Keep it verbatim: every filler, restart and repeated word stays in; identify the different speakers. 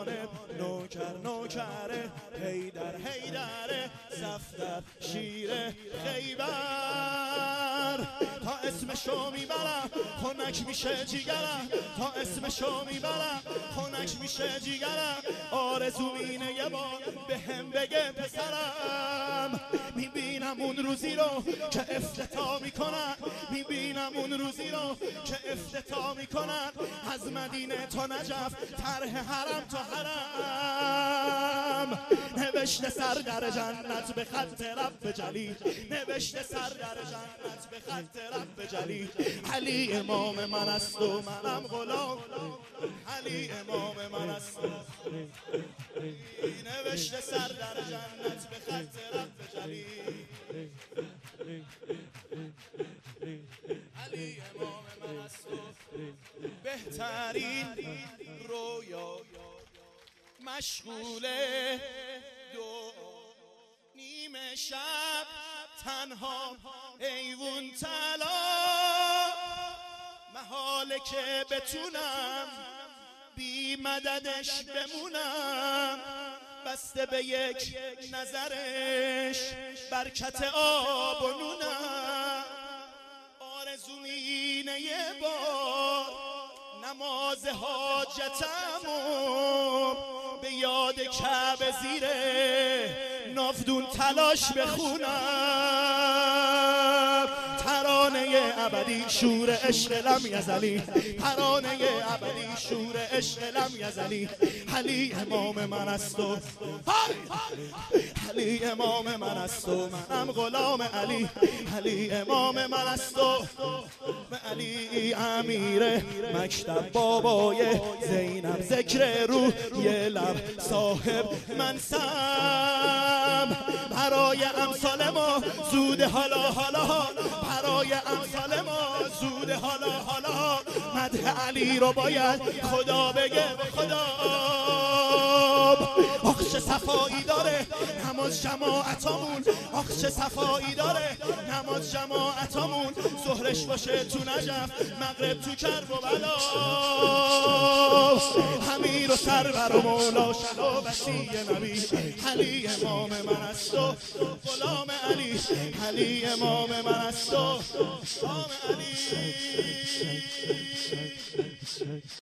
Speaker 1: جانب نوکر نوکره حیدر حیدره صفدر شیر خیبر تا اسمشو میبرم خنک میشه جیگرم تا اسمشو میبرم خنک میشه جیگرم آرزو اینه یه بار به هم بگه پسرم میبینم اون روزی رو که افتتاح میکنن میبینم اون روزی رو که افتتاح میکنن از مدینه تا نجف طرح حرم تا حرم نوشته سر در جنت به خط رب جلی نوشته سر در جنت به خط رب جلی علی امام من است و منم غلام علی امام من است نوشته سر در جنت به خط رب جلی علی امام من است بهترین رویا مشغوله دو نیمه شب تنها ایوون طلا محاله که بتونم بی مددش بمونم بسته به یک نظرش برکت آب و نونم آرزو اینه یه بار نماز حاجتمو به یاد کعبه زیر نافدون تلاش بخونم ترانه ابدی شور عشق لم یزلی ترانه ابدی شور عشق لم یزلی علی امام من است و علی امام من است و منم غلام علی علی امام من است و علی امیر مکتب بابای زینب ذکر روح یه لب صاحب منصب برای امثال ما زود حالا حالا برای امثال ما زود حالا حالا مدح علی رو باید خدا بگه به خدا آخ چه صفایی داره نماز جماعتامون آخ چه صفایی داره نماز جماعتامون ظهرش باشه تو نجف مغرب تو کرب و بلا امیر و سرور و مولا شلا وسیع نبی علی امام من است و غلام علی علی امام من است و غلام علی